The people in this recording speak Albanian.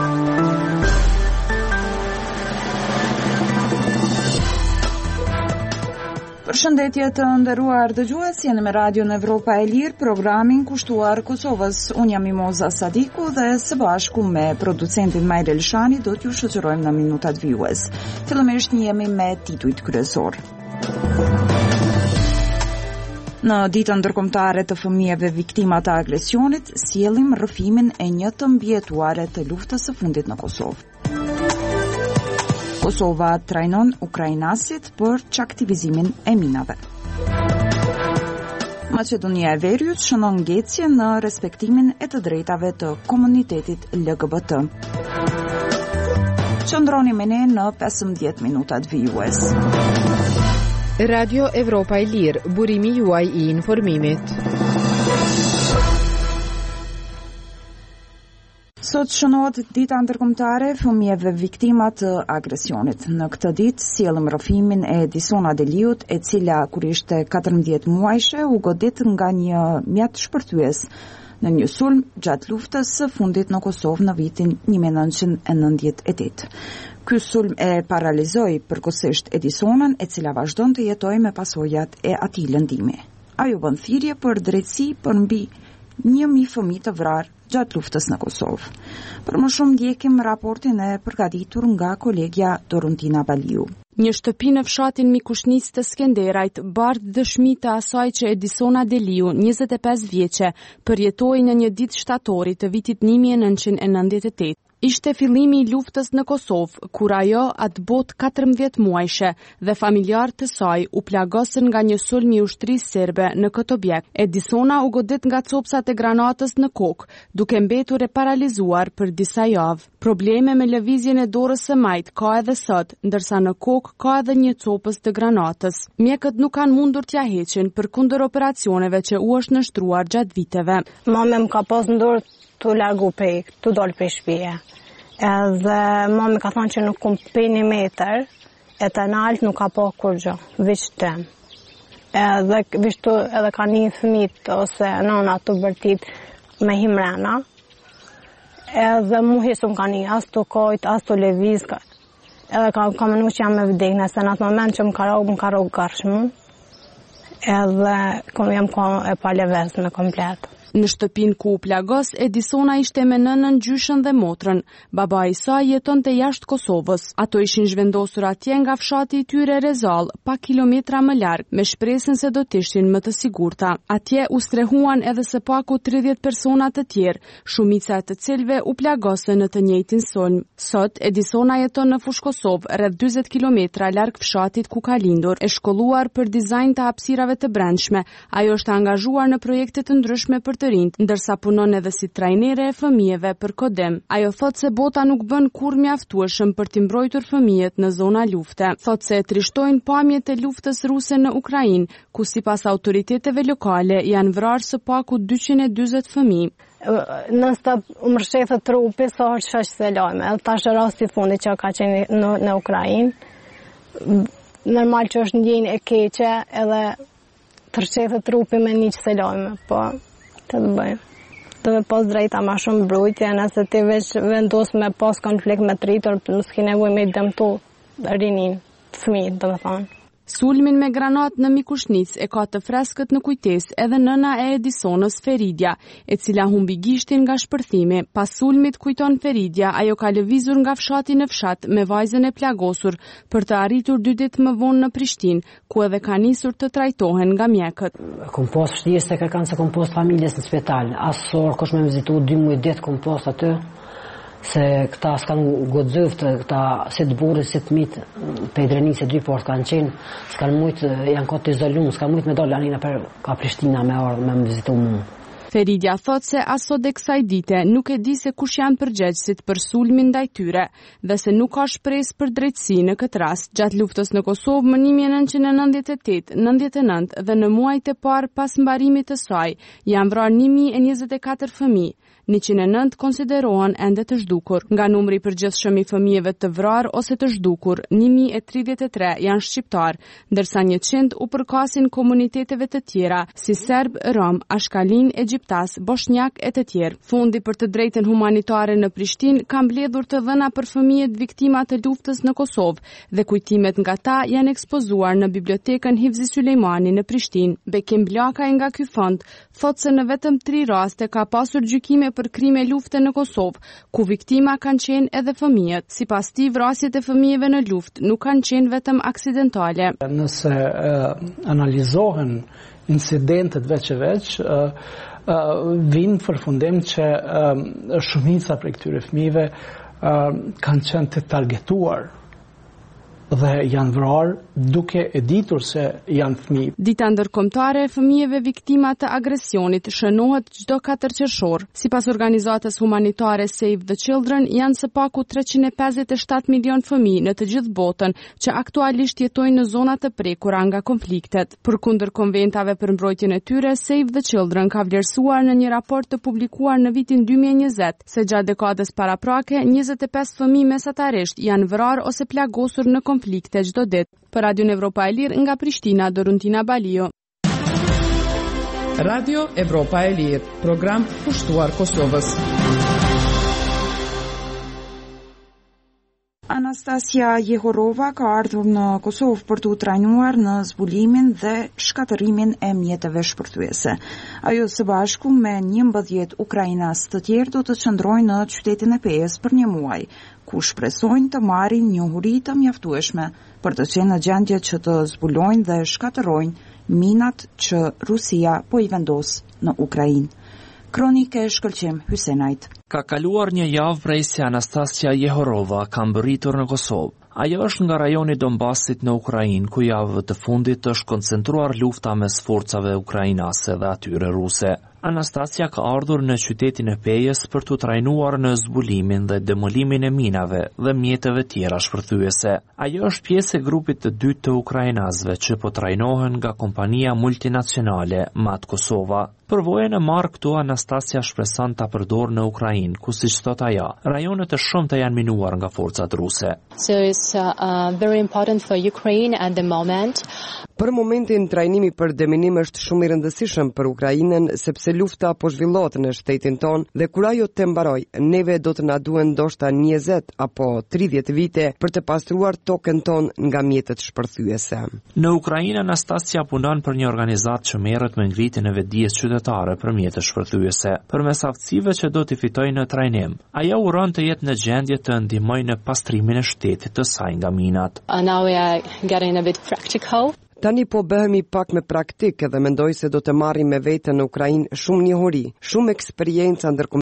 Përshëndetje të nderuar dëgjues, jeni me Radion Evropa e Lirë, programin kushtuar Kosovës. Unë jam Mimoza Sadiku dhe së bashku me producentin Majre Lshani do t'ju shoqërojmë në minutat vijues. Fillimisht jemi me titujt kryesor. Në ditën ndërkombëtare të fëmijëve viktima të agresionit, sjellim rrëfimin e një të mbijetuare të luftës së fundit në Kosovë. Kosova trajnon ukrainasit për çaktivizimin e minave. Maqedonia e Veriut shënon ngecje në respektimin e të drejtave të komunitetit LGBT. Qëndroni me ne në 15 minutat vijues. Radio Evropa e Lirë, burimi juaj i informimit. Sot shënohet dita ndërkombëtare fëmijëve viktima të agresionit. Në këtë ditë sjellim rrëfimin e Disona Deliut, e cila kur ishte 14 muajshe u godit nga një mjet shpërthyes në një sulm gjatë luftës së fundit në Kosovë në vitin 1998. Ky sulm e paralizoi përkohësisht Edisonën, e cila vazhdon të jetojë me pasojat e atij lëndimi. Ajo bën thirrje për drejtësi për mbi 1000 fëmijë të vrarë gjatë luftës në Kosovë. Për më shumë ndjekim raportin e përgatitur nga kolegja Dorontina Baliu. Një shtëpi në fshatin Mikushnic të Skenderajt bardh dëshmi të asaj që Edisona Deliu, 25 vjeçe, përjetoi në një ditë shtatori të vitit 1998. Ishte fillimi i luftës në Kosovë, kur ajo atë bot 14 muajshe dhe familjarë të saj u plagosën nga një sulm i ushtrisë serbe në këtë objekt. Edisona u godit nga copsat e granatës në kokë, duke mbetur e paralizuar për disa javë. Probleme me lëvizjen e dorës së majt ka edhe sot, ndërsa në kokë ka edhe një copës të granatës. Mjekët nuk kanë mundur t'ja heqin përkundër operacioneve që u është nështruar gjatë viteve. Mame më ka pas në dorë të largu pej, të dollë pej shpije. Edhe mami ka thonë që nuk kum pej 1 metër, e të nalt nuk ka po kur gjë, veç tem. Edhe ka një fëmit ose nona të bërtit me himrena, edhe mu hisum ka një, as të kojt, as të leviz, edhe ka menu që jam me vdek, nëse në atë moment që më ka rogë garshmu, edhe jam e pa levez në komplet. Në shtëpin ku u plagos, Edisona ishte me nënën, gjyshën dhe motrën. Baba i saj jeton të jashtë Kosovës. Ato ishin zhvendosur atje nga fshati i tyre Rezall, pak kilometra më larg, me shpresën se do t'ishin më të sigurta. Atje u strehuan edhe së paku 30 persona të tjerë, shumica të cilëve u plagosën në të njëjtin sulm. Sot Edisona jeton në Fush Kosovë, rreth 40 kilometra larg fshatit ku ka lindur. E shkolluar për dizajn të hapësirave të brendshme, ajo është angazhuar në projekte të ndryshme për të rinjt, ndërsa punon edhe si trajnere e fëmijëve për kodem. Ajo thot se bota nuk bën kurrë mjaftueshëm për t'i mbrojtur fëmijët në zona lufte. Thot se trishtojnë pamjet e luftës ruse në Ukrainë, ku sipas autoriteteve lokale janë vrarë së paku 240 fëmijë. Non-stop mërshethë trupi, sa është shaq se lajme. Tash rasti fundi që ka qenë në Ukrainë, normal që është ndjenjë e keqe edhe të rshethë trupi me një që se lajme, po të bëjmë. Të me pas drejta ma shumë brujtje, nëse ti veç vendos me pas konflikt me tritur, nuk s'ki nevoj me i dëmtu rinin, fëmijët, do me thonë. Sulmin me granat në Mikushnic e ka të freskët në kujtesë edhe nëna e Edisonës, Feridja, e cila humbi gishtin nga shpërthimi. Pas sulmit, kujton Feridja, ajo ka lëvizur nga fshati në fshat me vajzën e plagosur për të arritur 2 ditë më vonë në Prishtinë, ku edhe ka nisur të trajtohen nga mjekët. Kom pas shtjes se kërkan se kom pas familjes në spital. Asor, kush me vizitu 2 muaj ditë kom pas aty. Se këta s'kan godzëft, këta si të burë, si të mitë, pe dreni se 2 portë kanë qenë, s'kan mujtë, janë këtë izolumë, s'kan mujtë me dollë anina për ka Prishtina me ardhë me më vizitu mu. Feridja thot se aso dhe kësaj dite nuk e di se kush janë përgjegjësit për sulmin ndaj tyre dhe se nuk ka shpresë për drejtësi në këtë rast. Gjatë luftës në Kosovë më 1998, 99 dhe në muajt e parë pas mbarimit të saj janë vrarë 1024 fëmijë. 109 konsiderohen ende të zhdukur. Nga numri i përgjithshëm i fëmijëve të vrarë ose të zhdukur, 1033 janë shqiptar, ndërsa 100 u përkasin komuniteteve të tjera si serb, rom, ashkalin, egjiptas, bosnjak e të tjerë. Fondi për të drejtën humanitare në Prishtinë ka mbledhur të dhëna për fëmijët viktima të luftës në Kosovë dhe kujtimet nga ta janë ekspozuar në bibliotekën Hivzi Sulejmani në Prishtinë. Bekim Blaka nga ky fond thotë se në vetëm 3 raste ka pasur gjykime për krime lufte në Kosovë, ku viktima kanë qenë edhe fëmijët. Sipas tij, vrasjet e fëmijëve në luftë nuk kanë qenë vetëm aksidentale. Nëse analizohen incidentet veç e veç, vinë përfundim që shumica për këtyre fëmijëve kanë qenë të targetuar dhe janë vrarë duke e ditur se janë fëmijë. Dita ndërkombëtare e fëmijëve viktima të agresionit shënohet çdo 4 qershor. Sipas organizatës humanitare Save the Children, janë së paku 357 milion fëmijë në të gjithë botën që aktualisht jetojnë në zona të prekura nga konfliktet. Përkundër konventave për mbrojtjen e tyre, Save the Children ka vlerësuar në një raport të publikuar në vitin 2020 se gjatë dekadës paraprake 25 fëmijë mesatarisht janë vrarë ose plagosur në konflikte çdo ditë. Për Radio Evropa e Lirë nga Prishtina, Doruntina Balio. Radio Evropa e Lirë, program pushtuar Kosovës. Anastasia Jehorova ka ardhur në Kosovë për të trajnuar në zbulimin dhe shkatërimin e mjeteve shpërthyese. Ajo së bashku me 11 ukrainas të tjerë do të qëndrojnë në qytetin e Pejës për 1 muaj, ku shpresojnë të marrin njohuri të mjaftueshme për të qenë në gjendje që të zbulojnë dhe shkatërrojnë minat që Rusia po i vendos në Ukrainë. Kronike shkëlqim Hysenajt. Ka kaluar 1 javë prej se Anastasia Jehorova ka mbërritur në Kosovë. Ajo është nga rajoni Donbasit në Ukrainë, ku javëve të fundit është koncentruar lufta mes forcave ukrainase dhe atyre ruse. Anastasia ka ardhur në qytetin e Pejës për të trajnuar në zbulimin dhe demolimin e minave dhe mjeteve tjera shpërthyese. Ajo është pjesë e grupit të dytë të ukrainasve që po trajnohen nga kompania multinacionale Mat Kosova. Përvojën e marrë këtu, Anastasia shpreson ta përdorë në Ukrainë, ku siç thot ajo, rajonet e shumta janë minuar nga forcat ruse. So it's very important for Ukraine at the moment. Për momentin, trajnimi për deminim është shumë i rëndësishëm për Ukrainën, sepse lufta po zhvillohet në shtetin ton dhe kur ajo të mbaroj, neve do të na duhen ndoshta 20 apo 30 vite për të pastruar tokën ton nga mjetet shpërthyese. Në Ukrainë, Anastasia punon për një organizatë që merret me ngritjen e vetdijes qytetare për mjetet shpërthyese, përmes aftësive që do t'i fitojnë në trajnim. Ajo uron të jetë në gjendje të ndihmojë në pastrimin e shtetit të saj nga minat. Now we are getting a bit practical. Tani po bëhemi pak me praktik dhe mendoj se do të marrim me vete në Ukrainë shumë njohuri, shumë eksperiencë ndërkombëtare